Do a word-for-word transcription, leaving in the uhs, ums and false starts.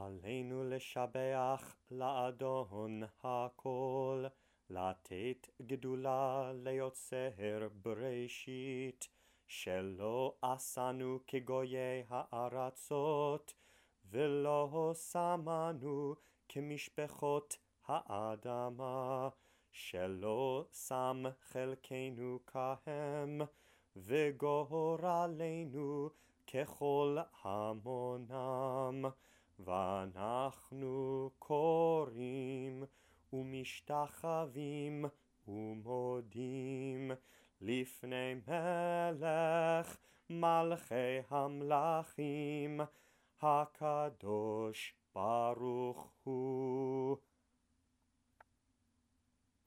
עלינו לשבח לאדון הכל, לתת גדולה ליוצר בראשית, שלא עשנו כגויי הארצות, ולא שמנו כמשפחות האדמה, שלא שם חלקנו כהם, וגורלנו ככל המונם. ואנחנו קוראים ומשתחווים ומודים לפני מלך מלכי המלכים, הקדוש ברוך הוא.